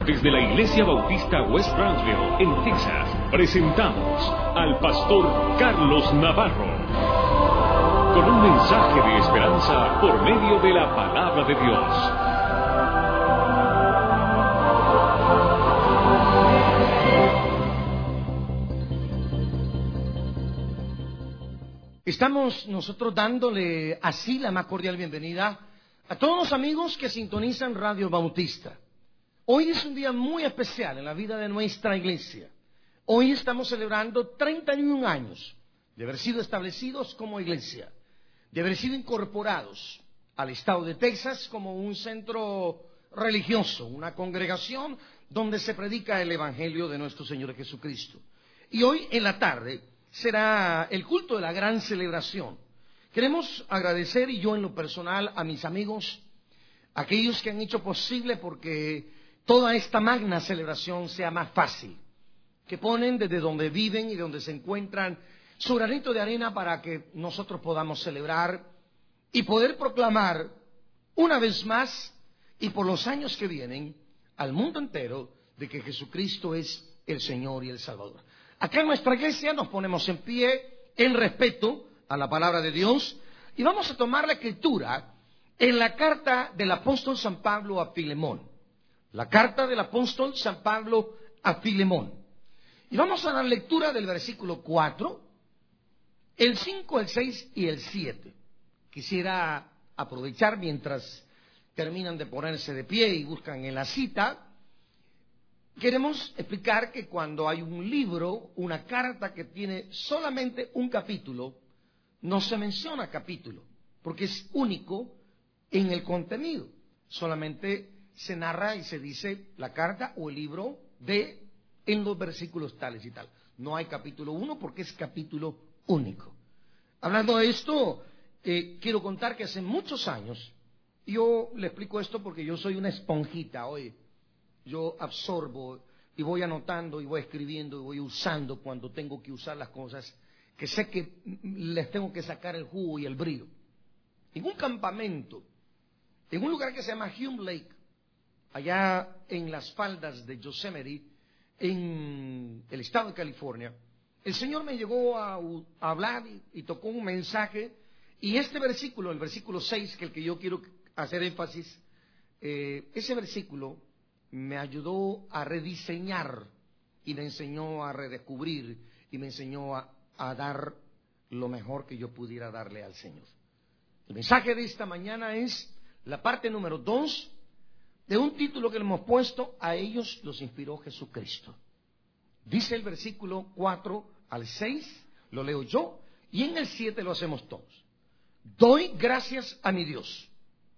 Desde la Iglesia Bautista West Brownsville, en Texas, presentamos al pastor Carlos Navarro, con un mensaje de esperanza por medio de la palabra de Dios. Estamos nosotros dándole así la más cordial bienvenida a todos los amigos que sintonizan Radio Bautista. Hoy es un día muy especial en la vida de nuestra iglesia. Hoy estamos celebrando 31 años de haber sido establecidos como iglesia, de haber sido incorporados al estado de Texas como un centro religioso, una congregación donde se predica el Evangelio de nuestro Señor Jesucristo. Y hoy en la tarde será el culto de la gran celebración. Queremos agradecer, y yo en lo personal, a mis amigos, aquellos que han hecho posible porque toda esta magna celebración sea más fácil, que ponen desde donde viven y donde se encuentran su granito de arena para que nosotros podamos celebrar y poder proclamar una vez más y por los años que vienen al mundo entero de que Jesucristo es el Señor y el Salvador. Acá en nuestra iglesia nos ponemos en pie en respeto a la palabra de Dios y vamos a tomar la escritura en la carta del apóstol San Pablo a Filemón. La carta del apóstol San Pablo a Filemón. Y vamos a dar lectura del versículo 4, el 5, el 6 y el 7. Quisiera aprovechar mientras terminan de ponerse de pie y buscan en la cita. Queremos explicar que cuando hay un libro, una carta que tiene solamente un capítulo, no se menciona capítulo, porque es único en el contenido. Solamente se narra y se dice la carta o el libro en los versículos tales y tal. No hay capítulo 1 porque es capítulo único. Hablando de esto, quiero contar que hace muchos años, yo le explico esto porque yo soy una esponjita hoy. Yo absorbo y voy anotando y voy escribiendo y voy usando cuando tengo que usar las cosas que sé que les tengo que sacar el jugo y el brillo. En un campamento, en un lugar que se llama Hume Lake, allá en las faldas de Yosemite, en el estado de California, el Señor me llegó a hablar y tocó un mensaje, y este versículo, el versículo 6, que es el que yo quiero hacer énfasis, ese versículo me ayudó a rediseñar y me enseñó a redescubrir y me enseñó a dar lo mejor que yo pudiera darle al Señor. El mensaje de esta mañana es la parte número 2 de un título que le hemos puesto: a ellos los inspiró Jesucristo. Dice el versículo 4 al 6, lo leo yo, y en el 7 lo hacemos todos. Doy gracias a mi Dios,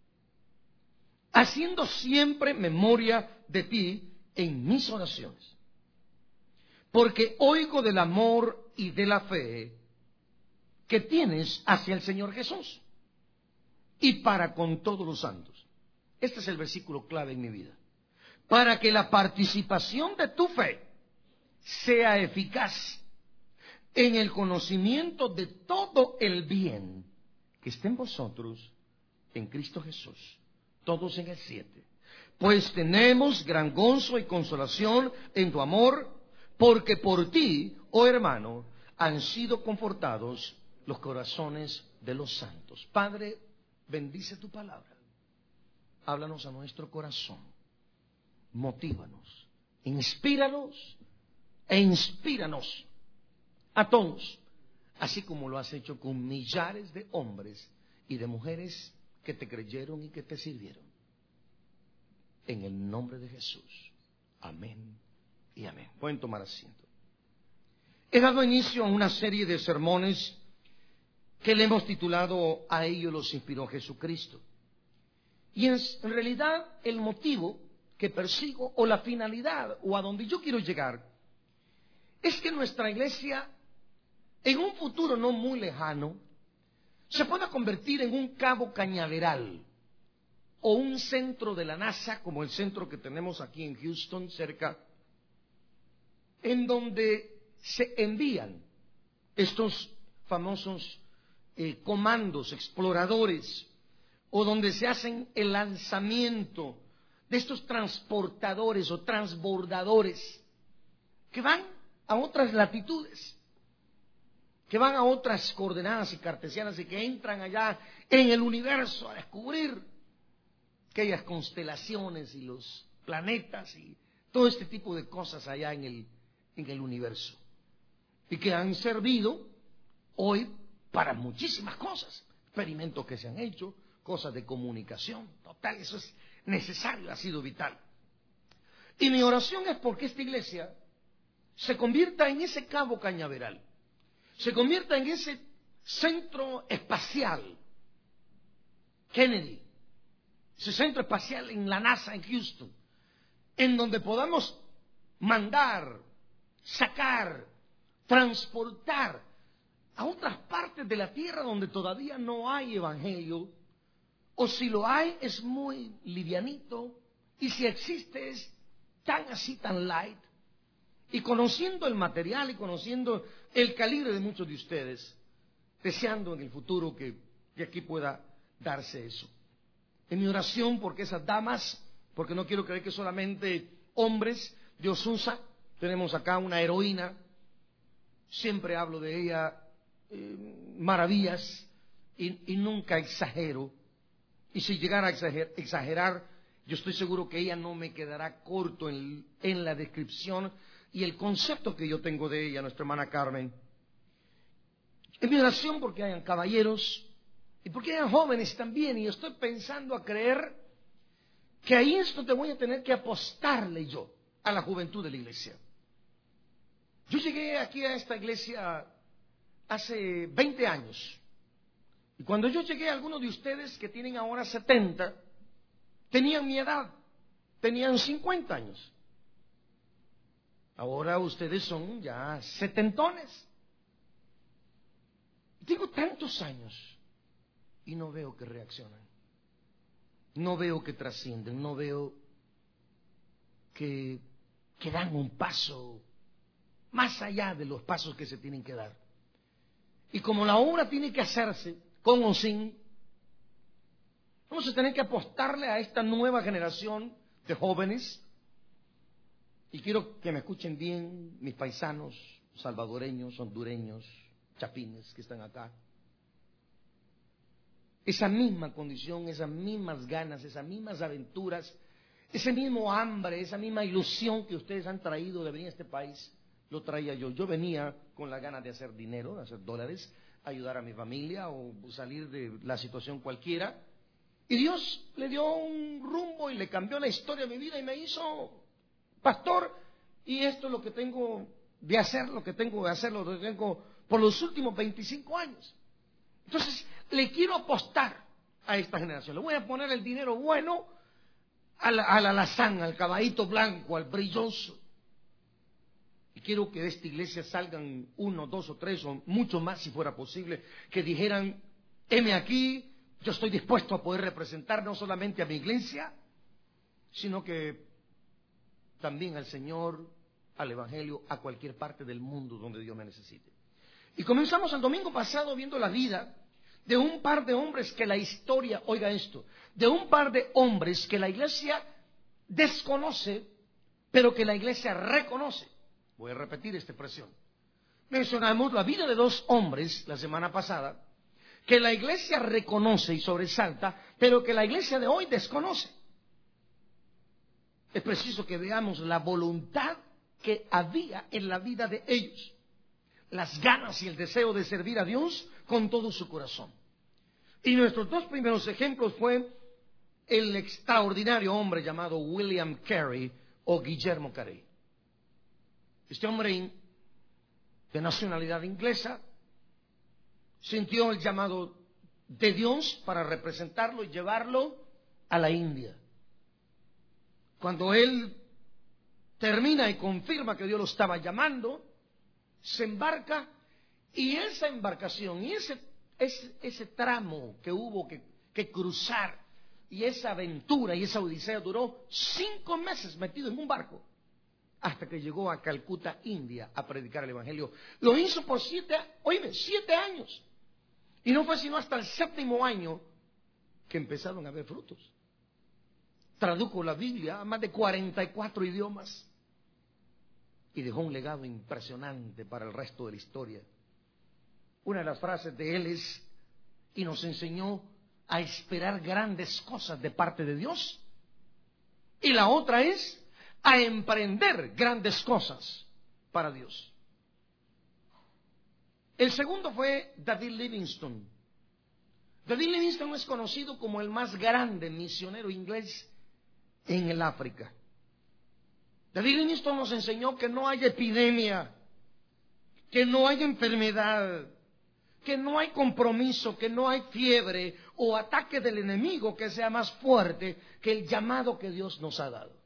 haciendo siempre memoria de ti en mis oraciones, porque oigo del amor y de la fe que tienes hacia el Señor Jesús y para con todos los santos. Este es el versículo clave en mi vida. Para que la participación de tu fe sea eficaz en el conocimiento de todo el bien que esté en vosotros en Cristo Jesús. Todos en el 7. Pues tenemos gran gozo y consolación en tu amor, porque por ti, oh hermano, han sido confortados los corazones de los santos. Padre, bendice tu palabra. Háblanos a nuestro corazón. Motívanos. Inspíranos e inspíranos a todos, así como lo has hecho con millares de hombres y de mujeres que te creyeron y que te sirvieron. En el nombre de Jesús. Amén y amén. Pueden tomar asiento. He dado inicio a una serie de sermones que le hemos titulado A ellos los inspiró Jesucristo. Y es en realidad el motivo que persigo, o la finalidad, o a donde yo quiero llegar, es que nuestra iglesia, en un futuro no muy lejano, se pueda convertir en un cabo cañaveral o un centro de la NASA, como el centro que tenemos aquí en Houston, cerca, en donde se envían estos famosos comandos exploradores, o donde se hacen el lanzamiento de estos transportadores o transbordadores que van a otras latitudes, que van a otras coordenadas y cartesianas y que entran allá en el universo a descubrir aquellas constelaciones y los planetas y todo este tipo de cosas allá en el universo. Y que han servido hoy para muchísimas cosas, experimentos que se han hecho, cosas de comunicación, total, eso es necesario, ha sido vital. Y mi oración es porque esta iglesia se convierta en ese cabo cañaveral, se convierta en ese centro espacial, Kennedy, ese centro espacial en la NASA en Houston, en donde podamos mandar, sacar, transportar a otras partes de la tierra donde todavía no hay evangelio, o si lo hay es muy livianito, y si existe es tan light. Y conociendo el material y conociendo el calibre de muchos de ustedes, deseando en el futuro que aquí pueda darse eso. En mi oración porque esas damas, porque no quiero creer que solamente hombres, Dios usa, tenemos acá una heroína, siempre hablo de ella, maravillas, y nunca exagero. Y si llegara a exagerar, yo estoy seguro que ella no me quedará corto en la descripción y el concepto que yo tengo de ella, nuestra hermana Carmen. En mi oración porque hayan caballeros y porque hayan jóvenes también, y estoy pensando a creer que a esto te voy a tener que apostarle yo a la juventud de la iglesia. Yo llegué aquí a esta iglesia hace 20 años. Y cuando yo llegué, algunos de ustedes que tienen ahora 70, tenían mi edad, tenían 50 años. Ahora ustedes son ya setentones. Tengo tantos años y no veo que reaccionan. No veo que trascienden, no veo que dan un paso más allá de los pasos que se tienen que dar. Y como la obra tiene que hacerse con o sin, vamos a tener que apostarle a esta nueva generación de jóvenes. Y quiero que me escuchen bien mis paisanos salvadoreños, hondureños, chapines que están acá. Esa misma condición, esas mismas ganas, esas mismas aventuras, ese mismo hambre, esa misma ilusión que ustedes han traído de venir a este país, lo traía yo. Yo venía con la gana de hacer dinero, de hacer dólares, ayudar a mi familia o salir de la situación cualquiera. Y Dios le dio un rumbo y le cambió la historia de mi vida y me hizo pastor. Y esto es lo que tengo de hacer, lo que tengo por los últimos 25 años. Entonces, le quiero apostar a esta generación. Le voy a poner el dinero bueno al alazán, al caballito blanco, al brilloso. Y quiero que de esta iglesia salgan 1, 2 o 3 o mucho más si fuera posible, que dijeran, heme aquí, yo estoy dispuesto a poder representar no solamente a mi iglesia, sino que también al Señor, al Evangelio, a cualquier parte del mundo donde Dios me necesite. Y comenzamos el domingo pasado viendo la vida de un par de hombres que la historia, oiga esto, de un par de hombres que la iglesia desconoce, pero que la iglesia reconoce. Voy a repetir esta expresión. Mencionamos la vida de dos hombres la semana pasada, que la iglesia reconoce y sobresalta, pero que la iglesia de hoy desconoce. Es preciso que veamos la voluntad que había en la vida de ellos, las ganas y el deseo de servir a Dios con todo su corazón. Y nuestros dos primeros ejemplos fue el extraordinario hombre llamado William Carey o Guillermo Carey. Este hombre de nacionalidad inglesa sintió el llamado de Dios para representarlo y llevarlo a la India. Cuando él termina y confirma que Dios lo estaba llamando, se embarca, y esa embarcación y ese tramo que hubo que cruzar, y esa aventura y esa odisea duró 5 meses metido en un barco hasta que llegó a Calcuta, India, a predicar el Evangelio. Lo hizo por 7 años. Y no fue sino hasta el 7º año que empezaron a ver frutos. tradujo la Biblia a más de 44 idiomas y dejó un legado impresionante para el resto de la historia. Una de las frases de él es, y nos enseñó a esperar grandes cosas de parte de Dios, y la otra es a emprender grandes cosas para Dios. El segundo fue David Livingstone. David Livingstone es conocido como el más grande misionero inglés en el África. David Livingstone nos enseñó que no hay epidemia, que no hay enfermedad, que no hay compromiso, que no hay fiebre o ataque del enemigo que sea más fuerte que el llamado que Dios nos ha dado.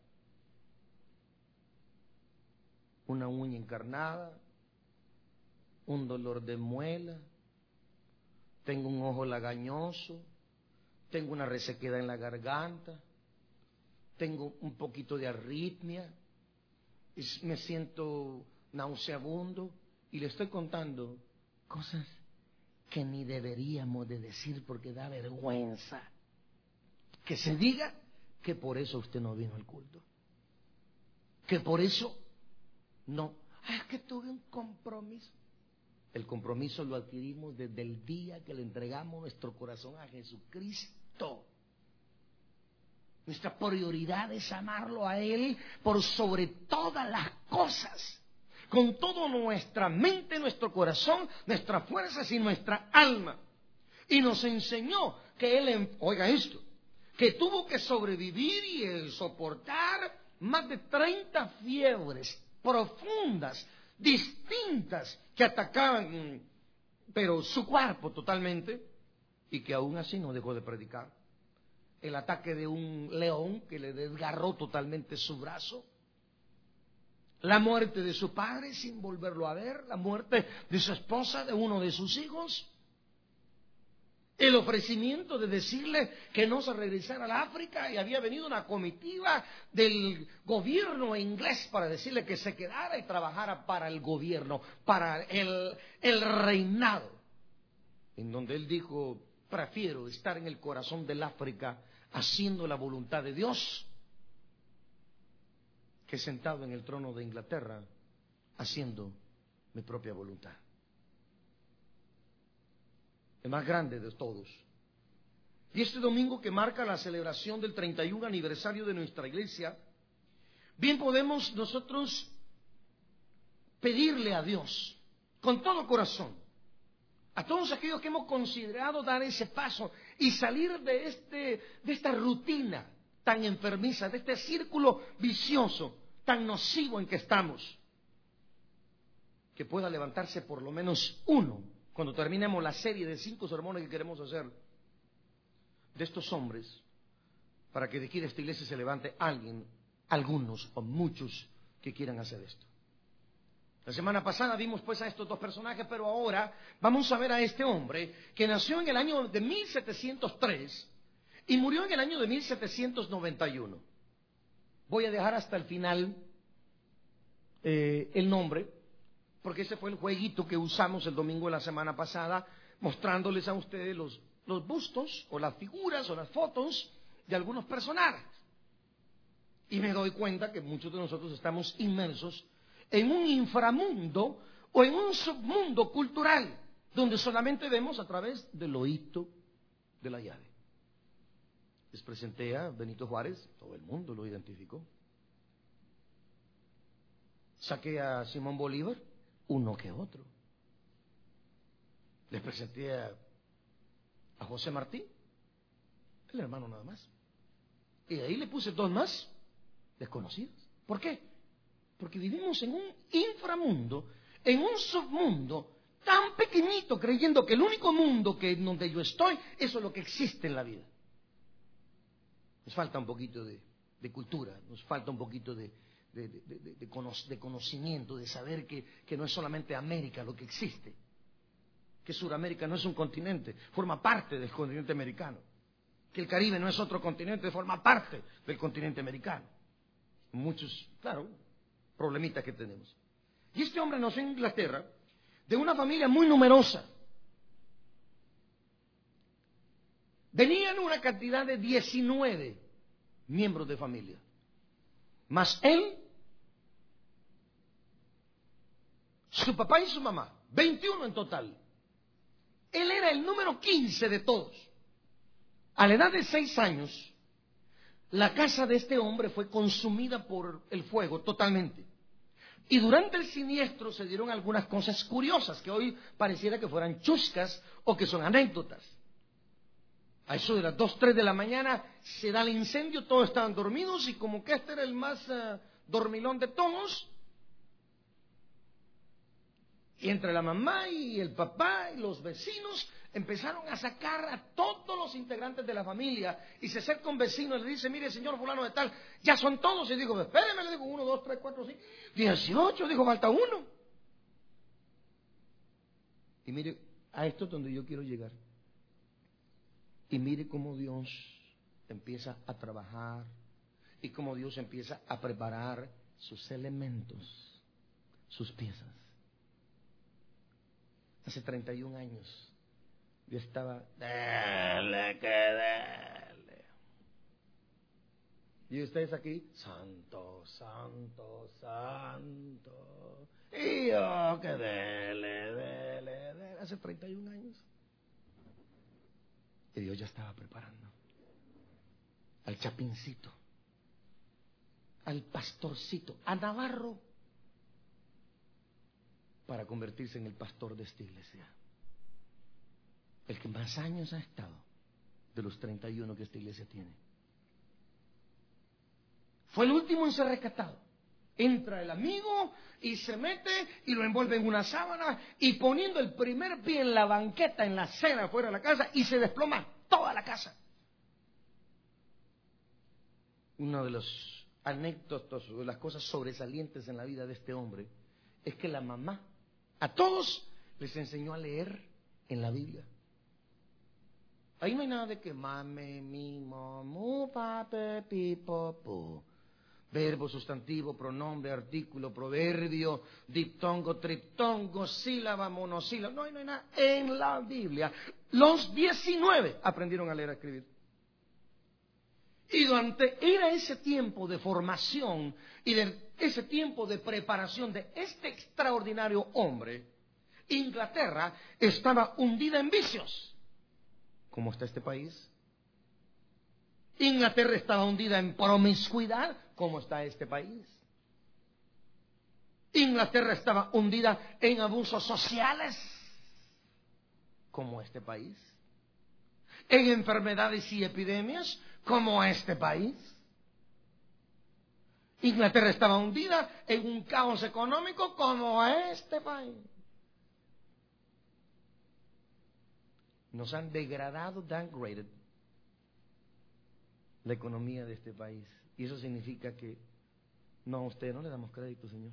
Una uña encarnada, un dolor de muela, tengo un ojo lagañoso, tengo una resequedad en la garganta, tengo un poquito de arritmia, me siento nauseabundo y le estoy contando cosas que ni deberíamos de decir porque da vergüenza que se diga que por eso usted no vino al culto, que por eso no, es que tuve un compromiso. El compromiso lo adquirimos desde el día que le entregamos nuestro corazón a Jesucristo. Nuestra prioridad es amarlo a Él por sobre todas las cosas, con toda nuestra mente, nuestro corazón, nuestras fuerzas y nuestra alma. Y nos enseñó que Él, oiga esto, que tuvo que sobrevivir y soportar más de 30 fiebres profundas, distintas, que atacaban, pero su cuerpo totalmente, y que aún así no dejó de predicar. El ataque de un león que le desgarró totalmente su brazo, la muerte de su padre sin volverlo a ver, la muerte de su esposa, de uno de sus hijos, el ofrecimiento de decirle que no se regresara al África y había venido una comitiva del gobierno inglés para decirle que se quedara y trabajara para el gobierno, para el reinado, en donde él dijo, prefiero estar en el corazón del África haciendo la voluntad de Dios que sentado en el trono de Inglaterra haciendo mi propia voluntad. El más grande de todos. Y este domingo que marca la celebración del 31 aniversario de nuestra iglesia, bien podemos nosotros pedirle a Dios con todo corazón, a todos aquellos que hemos considerado dar ese paso y salir de esta rutina tan enfermiza, de este círculo vicioso, tan nocivo en que estamos, que pueda levantarse por lo menos uno, cuando terminemos la serie de 5 sermones que queremos hacer, de estos hombres, para que de aquí de esta iglesia se levante alguien, algunos o muchos que quieran hacer esto. La semana pasada vimos pues a estos dos personajes, pero ahora vamos a ver a este hombre que nació en el año de 1703 y murió en el año de 1791. Voy a dejar hasta el final el nombre, porque ese fue el jueguito que usamos el domingo de la semana pasada, mostrándoles a ustedes los bustos o las figuras o las fotos de algunos personajes. Y me doy cuenta que muchos de nosotros estamos inmersos en un inframundo o en un submundo cultural, donde solamente vemos a través del oído de la llave. Les presenté a Benito Juárez, todo el mundo lo identificó. Saqué a Simón Bolívar, uno que otro. Les presenté a José Martí, el hermano nada más. Y ahí le puse 2 más desconocidos. ¿Por qué? Porque vivimos en un inframundo, en un submundo tan pequeñito, creyendo que el único mundo donde yo estoy, eso es lo que existe en la vida. Nos falta un poquito de cultura, nos falta un poquito de conocimiento, de saber que no es solamente América lo que existe, que Sudamérica no es un continente, forma parte del continente americano, que el Caribe no es otro continente, forma parte del continente americano. Muchos, claro, problemitas que tenemos. Y este hombre nació en Inglaterra, de una familia muy numerosa. Venían una cantidad de 19 miembros de familia. Más él, su papá y su mamá, 21 en total. Él era el número 15 de todos. A la edad de 6 años, la casa de este hombre fue consumida por el fuego totalmente. Y durante el siniestro se dieron algunas cosas curiosas que hoy pareciera que fueran chuscas o que son anécdotas. A eso de las 2, 3 de la mañana se da el incendio, todos estaban dormidos y como que este era el más dormilón de todos. Y entre la mamá y el papá y los vecinos empezaron a sacar a todos los integrantes de la familia. Y se acerca un vecino y le dice, mire señor fulano de tal, ya son todos. Y dijo, espéreme, le digo, 1, 2, 3, 4, 5, 18, dijo, falta uno. Y mire, a esto es donde yo quiero llegar. Y mire cómo Dios empieza a trabajar y cómo Dios empieza a preparar sus elementos, sus piezas. Hace 31 años yo estaba, dale que dale. Y ustedes aquí, santo, santo, santo. Y yo que dele. Hace 31 años. Y Dios ya estaba preparando al Chapincito, al Pastorcito, a Navarro, para convertirse en el pastor de esta iglesia. El que más años ha estado de los 31 que esta iglesia tiene. Fue el último en ser rescatado. Entra el amigo y se mete y lo envuelve en una sábana y poniendo el primer pie en la banqueta, en la acera fuera de la casa, y se desploma toda la casa. Una de las anécdotas, de las cosas sobresalientes en la vida de este hombre, es que la mamá a todos les enseñó a leer en la Biblia. Ahí no hay nada de que mame, mi, mu, pape, pi, po, pu. Verbo, sustantivo, pronombre, artículo, proverbio, diptongo, triptongo, sílaba, monosílaba. No hay nada en la Biblia. Los 19 aprendieron a leer y a escribir. Y era ese tiempo de formación y de ese tiempo de preparación de este extraordinario hombre, Inglaterra estaba hundida en vicios. ¿Cómo está este país? Inglaterra estaba hundida en promiscuidad. ¿Cómo está este país? Inglaterra estaba hundida en abusos sociales. ¿Cómo este país? En enfermedades y epidemias. ¿Cómo este país? Inglaterra estaba hundida en un caos económico como este país. Nos han degradado, downgraded, la economía de este país. Y eso significa que no, a usted no le damos crédito, señor.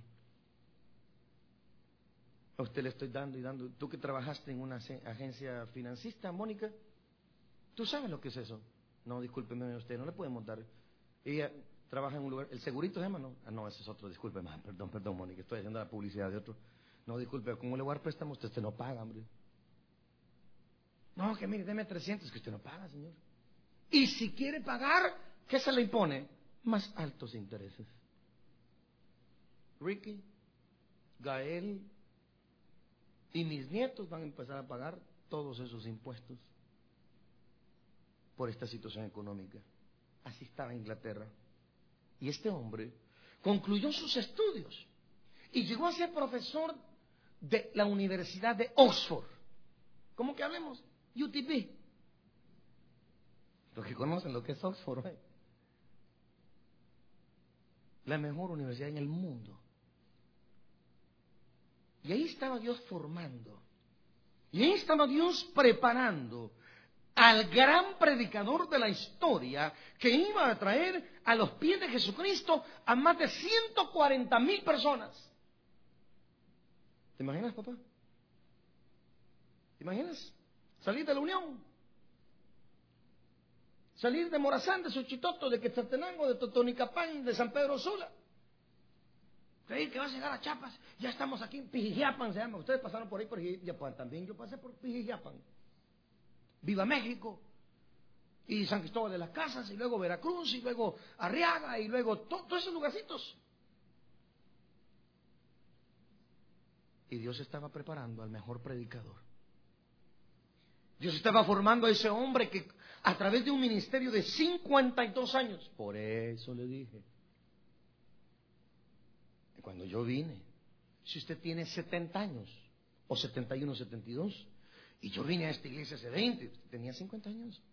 A usted le estoy dando y dando. Tú que trabajaste en una agencia financista, Mónica, ¿tú sabes lo que es eso? No, discúlpeme, usted no le podemos dar. Ella trabaja en un lugar, el segurito se llama, ¿no? Ah, no, ese es otro, discúlpeme, perdón, Mónica, estoy haciendo la publicidad de otro. No, disculpe, ¿cómo le voy a dar préstamo? Usted no paga, hombre. No, que mire, deme 300, que usted no paga, señor. Y si quiere pagar, ¿qué se le impone? Más altos intereses. Ricky, Gael y mis nietos van a empezar a pagar todos esos impuestos por esta situación económica. Así estaba Inglaterra. Y este hombre concluyó sus estudios y llegó a ser profesor de la Universidad de Oxford. ¿Cómo que hablemos? UTP. Los que conocen lo que es Oxford, ¿eh? La mejor universidad en el mundo. Y ahí estaba Dios formando. Y ahí estaba Dios preparando al gran predicador de la historia que iba a traer a los pies de Jesucristo a más de 140,000 personas. ¿Te imaginas, papá? ¿Te imaginas? Salir de la Unión, salir de Morazán, de Suchitoto, de Quetzaltenango, de Totonicapán, de San Pedro Sula. Creí que vas a llegar a Chiapas, ya estamos aquí en Pijijiapan, se llama. Ustedes pasaron por ahí por Pijijiapan, también yo pasé por Pijijiapan. Viva México. y San Cristóbal de las Casas, y luego Veracruz, y luego Arriaga, y luego todos esos lugarcitos. Y Dios estaba preparando al mejor predicador. Dios estaba formando a ese hombre que a través de un ministerio de 52 años, por eso le dije, cuando yo vine, si usted tiene 70 años, o 71, 72, y yo vine a esta iglesia hace 20, usted tenía 50 años.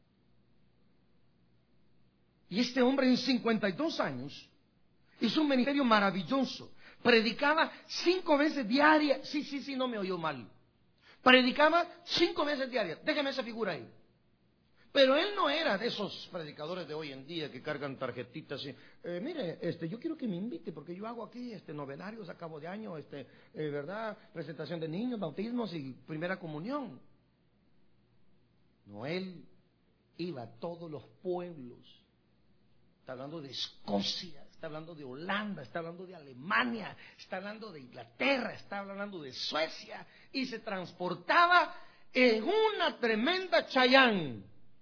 Y este hombre en 52 años hizo un ministerio maravilloso. Predicaba 5 veces diarias. Sí, no me oyó mal. Predicaba 5 veces diarias. Déjame esa figura ahí. Pero él no era de esos predicadores de hoy en día que cargan tarjetitas y, mire, yo quiero que me invite porque yo hago aquí novenarios a cabo de año, ¿verdad? Presentación de niños, bautismos y primera comunión. No, él iba a todos los pueblos. Está hablando de Escocia, está hablando de Holanda, está hablando de Alemania, está hablando de Inglaterra, está hablando de Suecia, y se transportaba en una tremenda Cheyenne.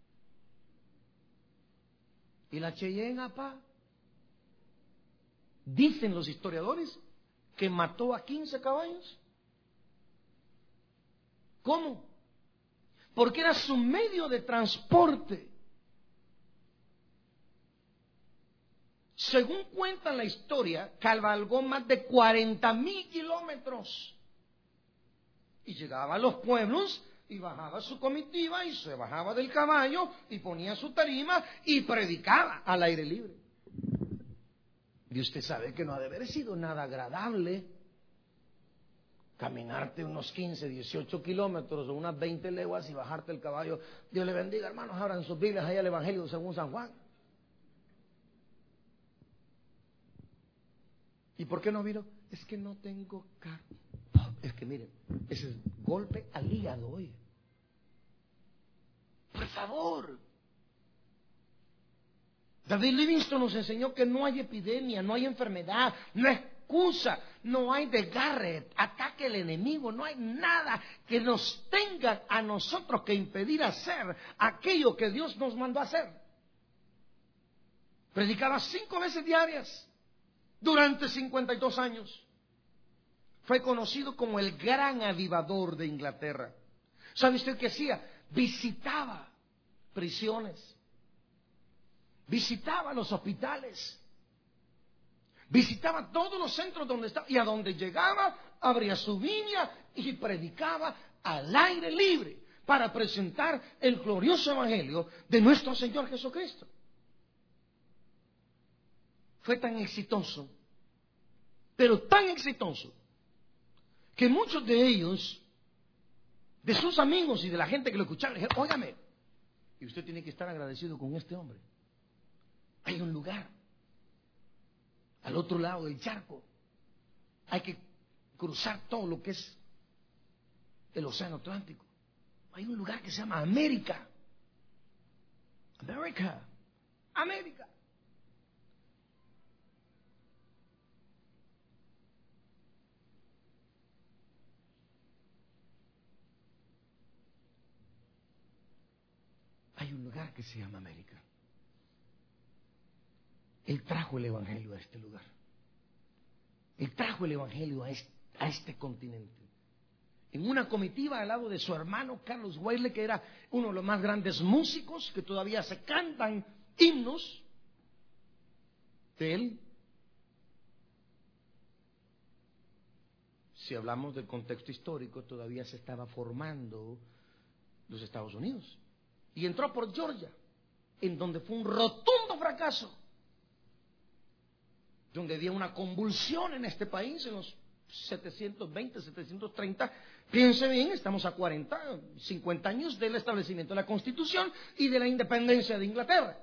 Y la Cheyenne, apá, dicen los historiadores que mató a 15 caballos. ¿Cómo? Porque era su medio de transporte. Según cuenta la historia, cabalgó más de 40,000 kilómetros. Y llegaba a los pueblos y bajaba su comitiva y se bajaba del caballo y ponía su tarima y predicaba al aire libre. Y usted sabe que no ha de haber sido nada agradable caminarte unos 15, 18 kilómetros o unas 20 leguas y bajarte el caballo. Dios le bendiga, hermanos, abran sus Biblias allá el Evangelio según San Juan. ¿Y por qué no vino? Es que no tengo carne. Es que miren, ese es golpe al hígado, oye. Por favor. David Livingstone nos enseñó que no hay epidemia, no hay enfermedad, no hay excusa, no hay desgarre, ataque el enemigo, no hay nada que nos tenga a nosotros que impedir hacer aquello que Dios nos mandó a hacer. Predicaba 5 veces diarias. Durante 52 años fue conocido como el gran avivador de Inglaterra. ¿Sabe usted qué hacía? Visitaba prisiones, visitaba los hospitales, visitaba todos los centros donde estaba, y a donde llegaba abría su viña y predicaba al aire libre para presentar el glorioso evangelio de nuestro Señor Jesucristo. Fue tan exitoso, pero tan exitoso, que muchos de ellos, de sus amigos y de la gente que lo escuchaba, le dijeron: óigame, y usted tiene que estar agradecido con este hombre. Hay un lugar al otro lado del charco. Hay que cruzar todo lo que es el Océano Atlántico. Hay un lugar que se llama América. América. Hay un lugar que se llama América. Él trajo el evangelio a este lugar. Él trajo el evangelio a este continente. En una comitiva al lado de su hermano Carlos Wesley, que era uno de los más grandes músicos, que todavía se cantan himnos de él. Si hablamos del contexto histórico, todavía se estaba formando los Estados Unidos. Y entró por Georgia, en donde fue un rotundo fracaso, donde había una convulsión en este país en los 720, 730. Piense bien, estamos a 40, 50 años del establecimiento de la Constitución y de la independencia de Inglaterra.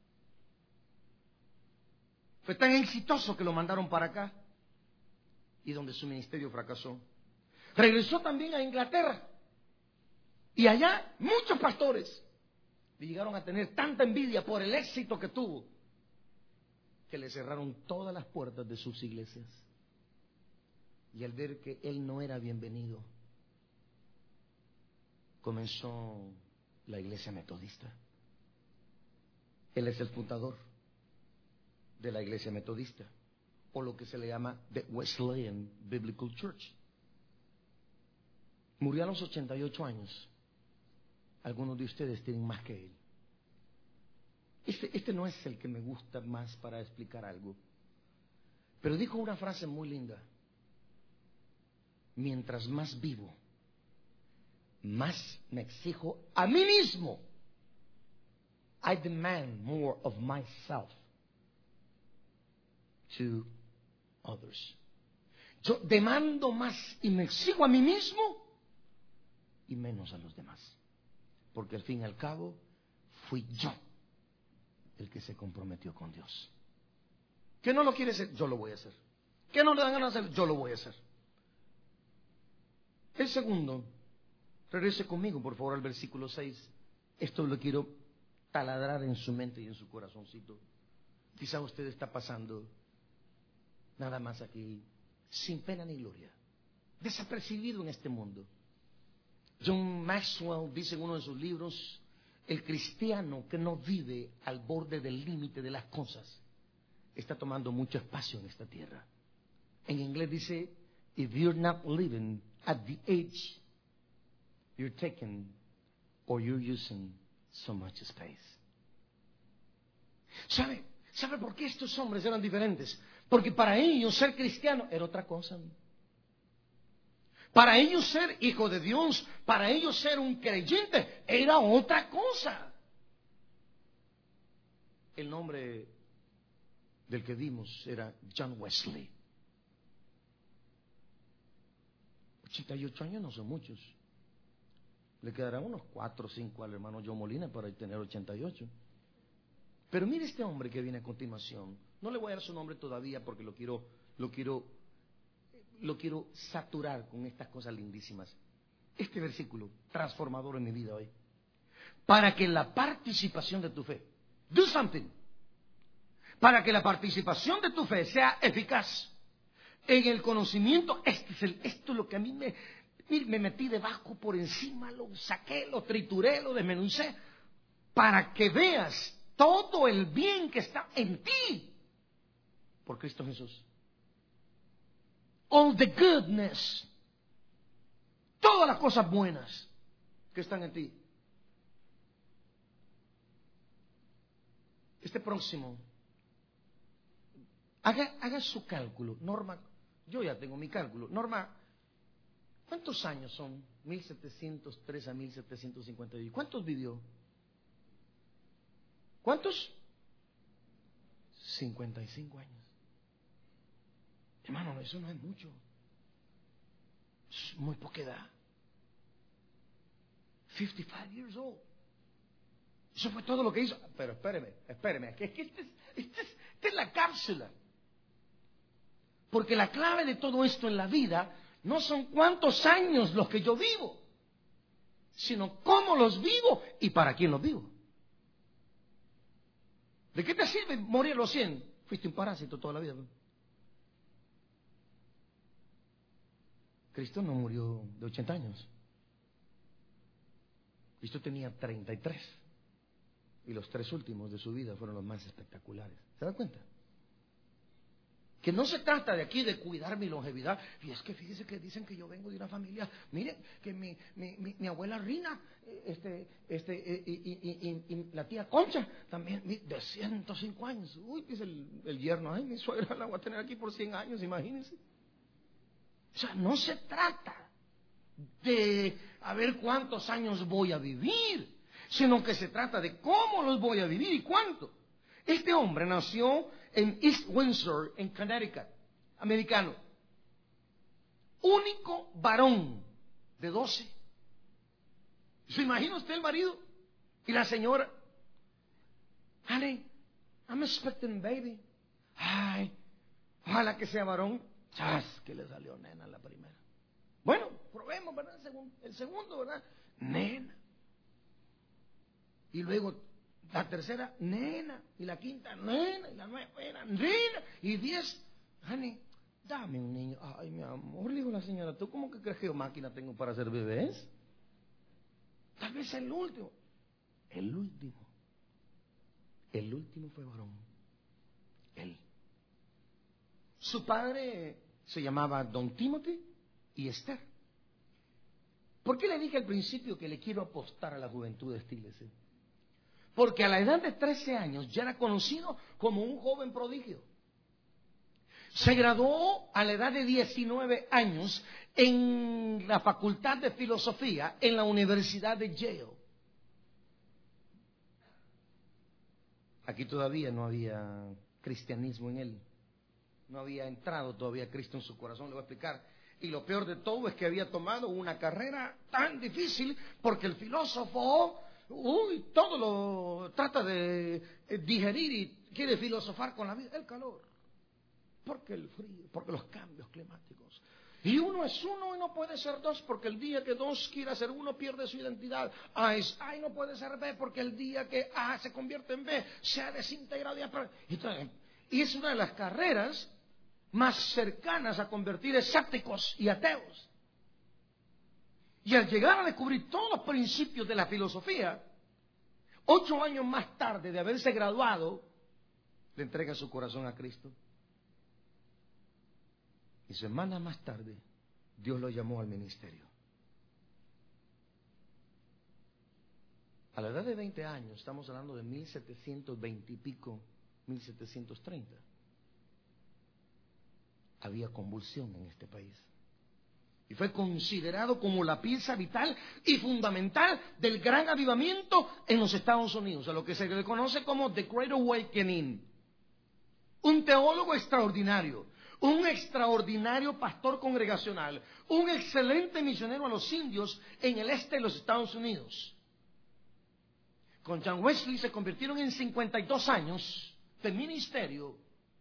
Fue tan exitoso que lo mandaron para acá, y donde su ministerio fracasó. Regresó también a Inglaterra, y allá muchos pastores llegaron a tener tanta envidia por el éxito que tuvo, que le cerraron todas las puertas de sus iglesias. Y al ver que él no era bienvenido, comenzó la iglesia metodista. Él es el fundador de la iglesia metodista, o lo que se le llama The Wesleyan Biblical Church. Murió a los 88 años. Algunos de ustedes tienen más que él. Este no es el que me gusta más para explicar algo. Pero dijo una frase muy linda. Mientras más vivo, más me exijo a mí mismo. I demand more of myself to others. Yo demando más y me exijo a mí mismo y menos a los demás. Porque al fin y al cabo fui yo el que se comprometió con Dios. ¿Que no lo quiere hacer? Yo lo voy a hacer. ¿Que no le dan ganas de hacer? Yo lo voy a hacer. El segundo, regrese conmigo por favor al versículo 6. Esto lo quiero taladrar en su mente y en su corazoncito. Quizá usted está pasando nada más aquí sin pena ni gloria, desapercibido en este mundo. John Maxwell dice en uno de sus libros: el cristiano que no vive al borde del límite de las cosas está tomando mucho espacio en esta tierra. En inglés dice: if you're not living at the edge, you're taking or you're using so much space. ¿Sabe por qué estos hombres eran diferentes? Porque para ellos ser cristiano era otra cosa. Para ellos ser hijo de Dios, para ellos ser un creyente, era otra cosa. El nombre del que dimos era John Wesley. 88 años no son muchos. Le quedarán unos 4 o 5 al hermano John Molina para tener 88. Pero mire este hombre que viene a continuación. No le voy a dar su nombre todavía porque lo quiero saturar con estas cosas lindísimas. Este versículo transformador en mi vida hoy. Para que la participación de tu fe, do something, para que la participación de tu fe sea eficaz en el conocimiento. Esto es lo que a mí me metí debajo, por encima, lo saqué, lo trituré, lo desmenucé, para que veas todo el bien que está en ti por Cristo Jesús. All the goodness, todas las cosas buenas que están en ti. Este próximo, haga su cálculo. Norma, yo ya tengo mi cálculo. Norma, ¿cuántos años son 1703 a 1752? ¿Cuántos vivió? ¿Cuántos? 55 años. Hermano, eso no es mucho. Es muy poca edad. 55 years old. Eso fue todo lo que hizo. Pero espéreme. Que esta es la cápsula. Porque la clave de todo esto en la vida no son cuántos años los que yo vivo, sino cómo los vivo y para quién los vivo. ¿De qué te sirve morir a los 100? Fuiste un parásito toda la vida. Cristo no murió de 80 años. Cristo tenía 33. Y los 3 últimos de su vida fueron los más espectaculares. ¿Se da cuenta? Que no se trata de aquí de cuidar mi longevidad. Y es que fíjese que dicen que yo vengo de una familia. Miren, que mi abuela Rina, y la tía Concha, también de 105 años. Uy, dice el yerno, ay, mi suegra la voy a tener aquí por 100 años, imagínense. O sea, no se trata de a ver cuántos años voy a vivir, sino que se trata de cómo los voy a vivir y cuánto. Este hombre nació en East Windsor, en Connecticut, americano. Único varón de 12. ¿Se imagina usted el marido? Y la señora, honey, I'm expecting baby. Ay, ojalá que sea varón. ¡Chas! Que le salió nena la primera. Bueno, probemos, ¿verdad? El segundo, ¿verdad? Nena. Y luego la tercera, nena. Y la quinta, nena. Y la nueva, nena. Y 10, honey, dame un niño. Ay, mi amor, le dijo la señora, ¿tú cómo que crees que yo máquina tengo para hacer bebés? Tal vez el último. El último. El último fue varón. Él. Su padre se llamaba Don Timothy y Esther. ¿Por qué le dije al principio que le quiero apostar a la juventud de esta iglesia? Porque a la edad de 13 años ya era conocido como un joven prodigio. Se graduó a la edad de 19 años en la Facultad de Filosofía en la Universidad de Yale. Aquí todavía no había cristianismo en él. No había entrado todavía Cristo en su corazón, le voy a explicar. Y lo peor de todo es que había tomado una carrera tan difícil porque el filósofo, todo lo trata de digerir y quiere filosofar con la vida. El calor, porque el frío, porque los cambios climáticos. Y uno es uno y no puede ser dos, porque el día que dos quiera ser uno pierde su identidad. A es A y no puede ser B, porque el día que A se convierte en B se ha desintegrado. Y es una de las carreras más cercanas a convertir escépticos y ateos. Y al llegar a descubrir todos los principios de la filosofía, 8 años más tarde de haberse graduado, le entrega su corazón a Cristo. Y semanas más tarde, Dios lo llamó al ministerio. A la edad de 20 años, estamos hablando de 1720 y pico, 1730. Había convulsión en este país. Y fue considerado como la pieza vital y fundamental del gran avivamiento en los Estados Unidos, a lo que se le conoce como The Great Awakening. Un teólogo extraordinario, un extraordinario pastor congregacional, un excelente misionero a los indios en el este de los Estados Unidos. Con John Wesley se convirtieron en 52 años de ministerio,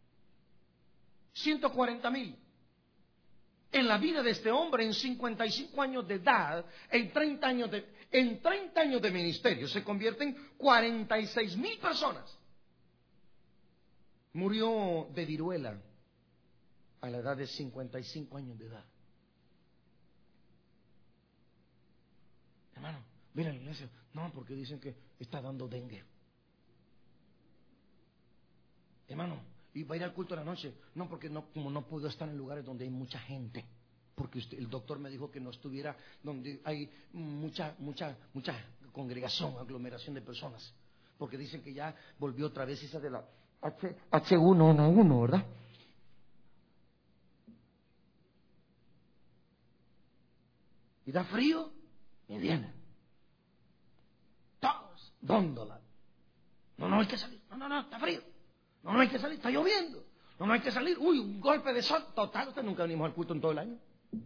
140,000. En la vida de este hombre, en 55 años de edad, en 30 años de ministerio, se convierten 46,000 personas. Murió de viruela a la edad de 55 años de edad. Hermano, mira la iglesia. No, porque dicen que está dando dengue. Hermano, y va a ir al culto de la noche. No, porque como no puedo estar en lugares donde hay mucha gente. Porque el doctor me dijo que no estuviera donde hay mucha congregación, aglomeración de personas. Porque dicen que ya volvió otra vez esa de la H1N1, ¿verdad? Y da frío y vienen. Todos, dóndola. No hay que salir. No, está frío. No hay que salir, está lloviendo. No hay que salir. Uy, un golpe de sol. Total, usted nunca venimos al culto en todo el año.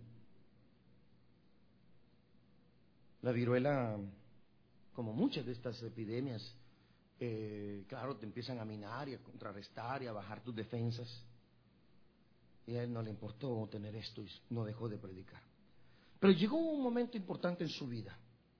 La viruela, como muchas de estas epidemias, claro, te empiezan a minar y a contrarrestar y a bajar tus defensas. Y a él no le importó tener esto y no dejó de predicar. Pero llegó un momento importante en su vida.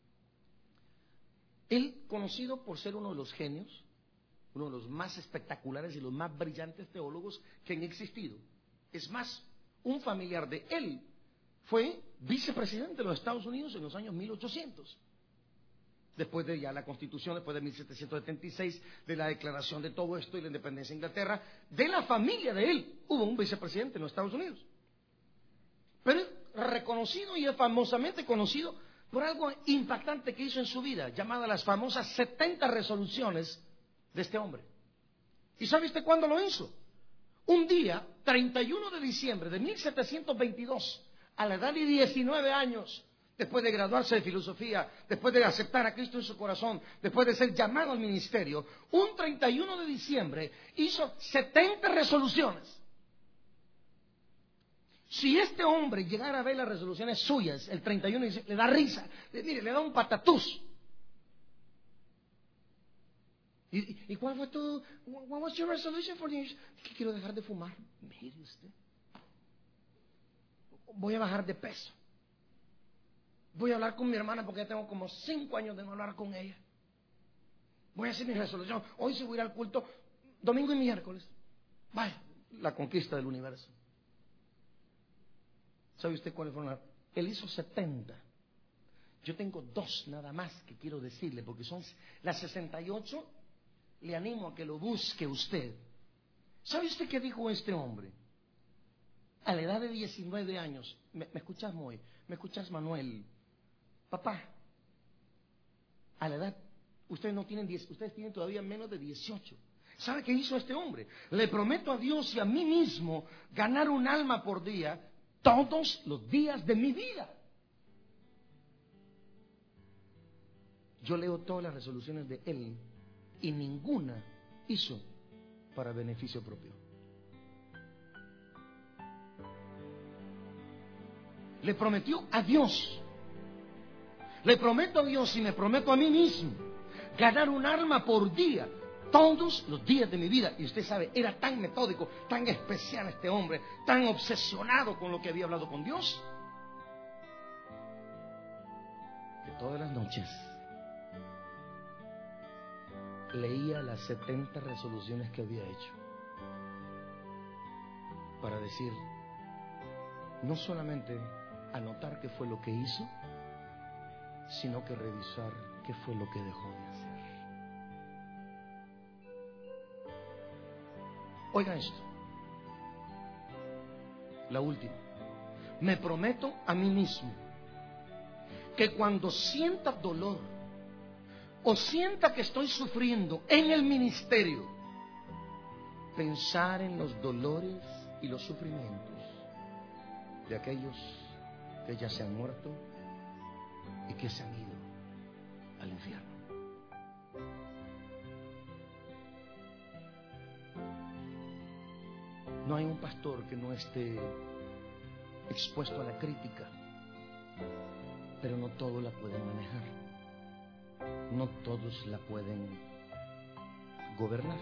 Él, conocido por ser uno de los genios, uno de los más espectaculares y los más brillantes teólogos que han existido. Es más, un familiar de él fue vicepresidente de los Estados Unidos en los años 1800. Después de ya la Constitución, después de 1776, de la declaración de todo esto y la independencia de Inglaterra, de la familia de él hubo un vicepresidente en los Estados Unidos. Pero es reconocido y es famosamente conocido por algo impactante que hizo en su vida, llamada las famosas 70 resoluciones de este hombre. ¿Y sabe usted cuándo lo hizo? Un día, 31 de diciembre de 1722, a la edad de 19 años, después de graduarse de filosofía, después de aceptar a Cristo en su corazón, después de ser llamado al ministerio, un 31 de diciembre hizo 70 resoluciones. Si este hombre llegara a ver las resoluciones suyas, el 31, le da risa, mire, le da un patatús. ¿Y cuál fue tu, what was your resolution for the year? Que quiero dejar de fumar. Mire usted. Voy a bajar de peso. Voy a hablar con mi hermana porque ya tengo como 5 años de no hablar con ella. Voy a hacer mi resolución. Hoy se voy a ir al culto domingo y miércoles. Vaya, la conquista del universo. ¿Sabe usted cuáles fueron las? Él hizo 70. Yo tengo 2 nada más que quiero decirle, porque son las 68 le animo a que lo busque usted. ¿Sabe usted qué dijo este hombre? A la edad de 19 años, ¿me escuchas, Moy? ¿Me escuchas, Manuel? Papá, a la edad, ustedes tienen todavía menos de 18. ¿Sabe qué hizo este hombre? Le prometo a Dios y a mí mismo ganar un alma por día todos los días de mi vida. Yo leo todas las resoluciones de él y ninguna hizo para beneficio propio. Le prometió a Dios. Le prometo a Dios y me prometo a mí mismo ganar un alma por día todos los días de mi vida. Y usted sabe, era tan metódico, tan especial este hombre, tan obsesionado con lo que había hablado con Dios, que todas las noches leía las 70 resoluciones que había hecho para decir, no solamente anotar qué fue lo que hizo, sino que revisar qué fue lo que dejó de hacer. Oiga esto, la última. Me prometo a mí mismo que cuando sienta dolor o sienta que estoy sufriendo en el ministerio, pensar en los dolores y los sufrimientos de aquellos que ya se han muerto y que se han ido al infierno. No hay un pastor que no esté expuesto a la crítica, pero no todos la pueden manejar. No todos la pueden gobernar.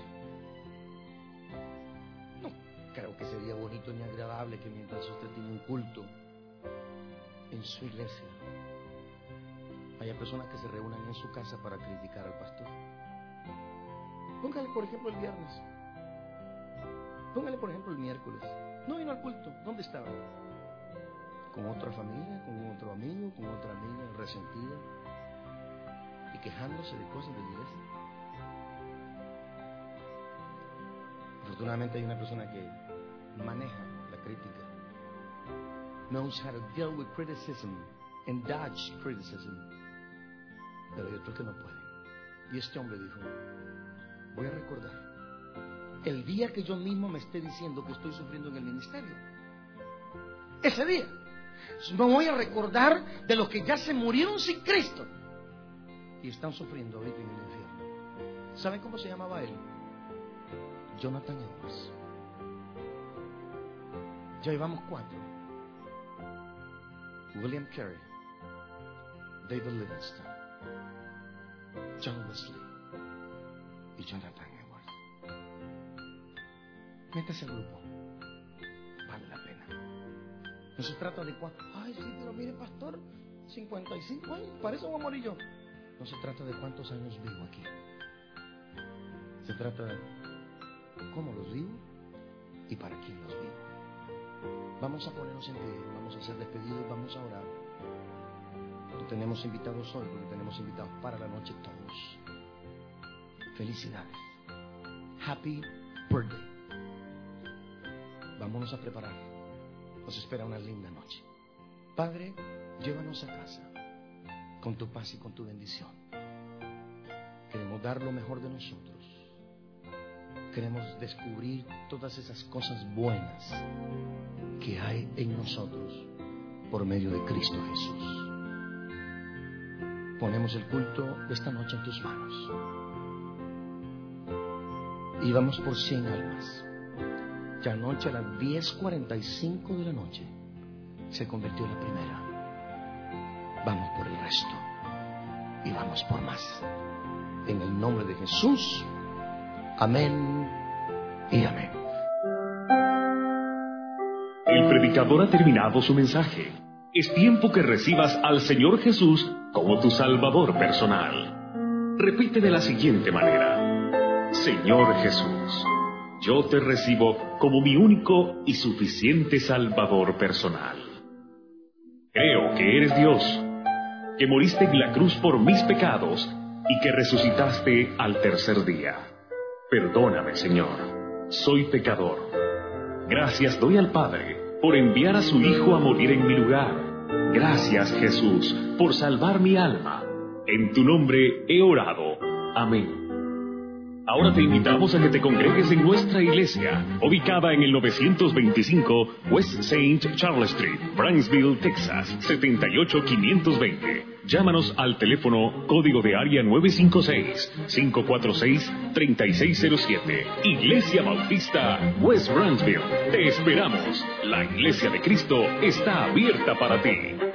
No creo que sería bonito ni agradable que mientras usted tiene un culto en su iglesia, haya personas que se reúnan en su casa para criticar al pastor. Póngale, por ejemplo, el viernes. Póngale, por ejemplo, el miércoles. No vino al culto. ¿Dónde estaba? Con otra familia, con otro amigo, con otra amiga resentida y quejándose de cosas de la iglesia. Afortunadamente hay una persona que maneja la crítica, knows how to deal with criticism and dodge criticism, pero hay otros que no pueden. Y este hombre dijo, voy a recordar el día que yo mismo me esté diciendo que estoy sufriendo en el ministerio. Ese día no voy a recordar de los que ya se murieron sin Cristo y están sufriendo ahorita en el infierno. ¿Saben cómo se llamaba él? Jonathan Edwards. Ya llevamos 4. William Carey, David Livingstone, John Wesley y Jonathan Edwards. Métase al grupo, vale la pena. No se trata de cuánto. Ay, sí, pero mire, pastor, 55 años, para eso voy a morir yo. No se trata de cuántos años vivo aquí. Se trata de cómo los vivo y para quién los vivo. Vamos a ponernos en pie, vamos a ser despedidos, vamos a orar. No tenemos invitados hoy, porque tenemos invitados para la noche todos. Felicidades. Happy birthday. Vámonos a preparar. Nos espera una linda noche. Padre, llévanos a casa con tu paz y con tu bendición. Queremos dar lo mejor de nosotros. Queremos descubrir todas esas cosas buenas que hay en nosotros por medio de Cristo Jesús. Ponemos el culto de esta noche en tus manos. Y vamos por 100 almas. Ya anoche a las 10:45 de la noche se convirtió en la primera. Vamos por el resto y vamos por más. En el nombre de Jesús. Amén y amén. El predicador ha terminado su mensaje. Es tiempo que recibas al Señor Jesús como tu Salvador personal. Repite de la siguiente manera: Señor Jesús, yo te recibo como mi único y suficiente Salvador personal. Creo que eres Dios, que moriste en la cruz por mis pecados y que resucitaste al tercer día. Perdóname, Señor. Soy pecador. Gracias doy al Padre por enviar a su Hijo a morir en mi lugar. Gracias, Jesús, por salvar mi alma. En tu nombre he orado. Amén. Ahora te invitamos a que te congregues en nuestra iglesia, ubicada en el 925 West St. Charles Street, Brownsville, Texas, 78520. Llámanos al teléfono código de área 956-546-3607. Iglesia Bautista West Brownsville. Te esperamos. La Iglesia de Cristo está abierta para ti.